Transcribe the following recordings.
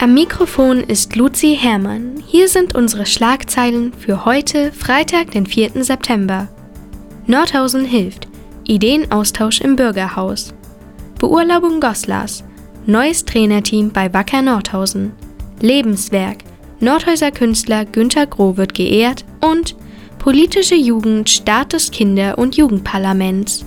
Am Mikrofon ist Luzi Herrmann. Hier sind unsere Schlagzeilen für heute, Freitag, den 4. September. Nordhausen hilft. Ideenaustausch im Bürgerhaus. Beurlaubung Goslars. Neues Trainerteam bei Wacker Nordhausen. Lebenswerk. Nordhäuser Künstler Günter Groh wird geehrt und politische Jugend Start des Kinder- und Jugendparlaments.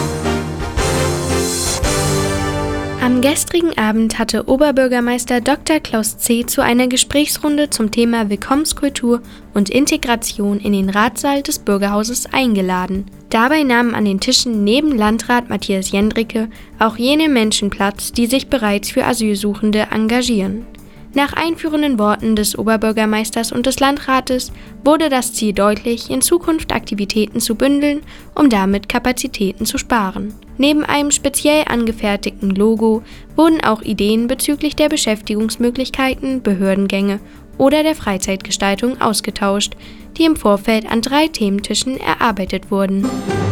Am gestrigen Abend hatte Oberbürgermeister Dr. Klaus C. zu einer Gesprächsrunde zum Thema Willkommenskultur und Integration in den Ratssaal des Bürgerhauses eingeladen. Dabei nahmen an den Tischen neben Landrat Matthias Jendricke auch jene Menschen Platz, die sich bereits für Asylsuchende engagieren. Nach einführenden Worten des Oberbürgermeisters und des Landrates wurde das Ziel deutlich, in Zukunft Aktivitäten zu bündeln, um damit Kapazitäten zu sparen. Neben einem speziell angefertigten Logo wurden auch Ideen bezüglich der Beschäftigungsmöglichkeiten, Behördengänge oder der Freizeitgestaltung ausgetauscht, die im Vorfeld an 3 Thementischen erarbeitet wurden.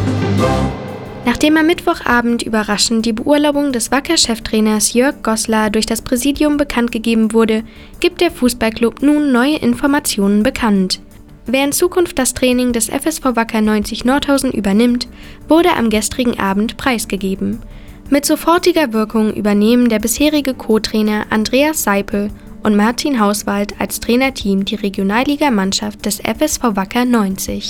Nachdem am Mittwochabend überraschend die Beurlaubung des Wacker-Cheftrainers Jörg Goslar durch das Präsidium bekannt gegeben wurde, gibt der Fußballclub nun neue Informationen bekannt. Wer in Zukunft das Training des FSV Wacker 90 Nordhausen übernimmt, wurde am gestrigen Abend preisgegeben. Mit sofortiger Wirkung übernehmen der bisherige Co-Trainer Andreas Seipel und Martin Hauswald als Trainerteam die Regionalligamannschaft des FSV Wacker 90.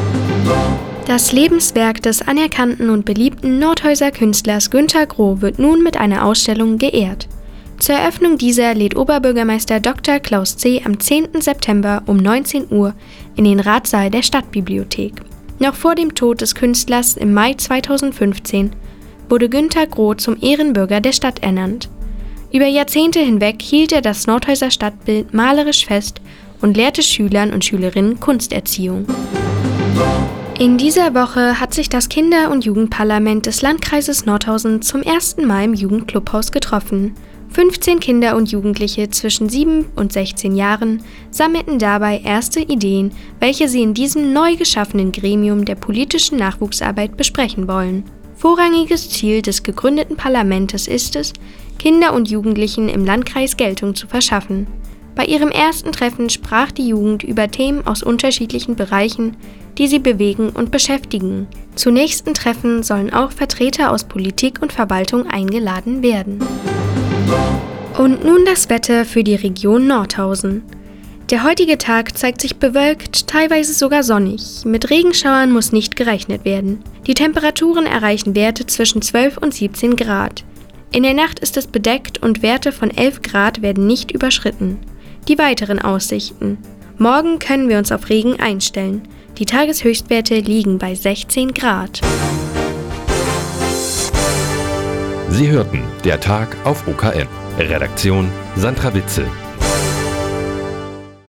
Das Lebenswerk des anerkannten und beliebten Nordhäuser Künstlers Günter Groh wird nun mit einer Ausstellung geehrt. Zur Eröffnung dieser lädt Oberbürgermeister Dr. Klaus C. am 10. September um 19 Uhr in den Ratssaal der Stadtbibliothek. Noch vor dem Tod des Künstlers im Mai 2015 wurde Günter Groh zum Ehrenbürger der Stadt ernannt. Über Jahrzehnte hinweg hielt er das Nordhäuser Stadtbild malerisch fest und lehrte Schülern und Schülerinnen Kunsterziehung. In dieser Woche hat sich das Kinder- und Jugendparlament des Landkreises Nordhausen zum ersten Mal im Jugendclubhaus getroffen. 15 Kinder und Jugendliche zwischen 7 und 16 Jahren sammelten dabei erste Ideen, welche sie in diesem neu geschaffenen Gremium der politischen Nachwuchsarbeit besprechen wollen. Vorrangiges Ziel des gegründeten Parlamentes ist es, Kinder und Jugendlichen im Landkreis Geltung zu verschaffen. Bei ihrem ersten Treffen sprach die Jugend über Themen aus unterschiedlichen Bereichen, die sie bewegen und beschäftigen. Zu nächsten Treffen sollen auch Vertreter aus Politik und Verwaltung eingeladen werden. Und nun das Wetter für die Region Nordhausen. Der heutige Tag zeigt sich bewölkt, teilweise sogar sonnig. Mit Regenschauern muss nicht gerechnet werden. Die Temperaturen erreichen Werte zwischen 12 und 17 Grad. In der Nacht ist es bedeckt und Werte von 11 Grad werden nicht überschritten. Die weiteren Aussichten. Morgen können wir uns auf Regen einstellen. Die Tageshöchstwerte liegen bei 16 Grad. Sie hörten der Tag auf OKM. Redaktion Sandra Witzel.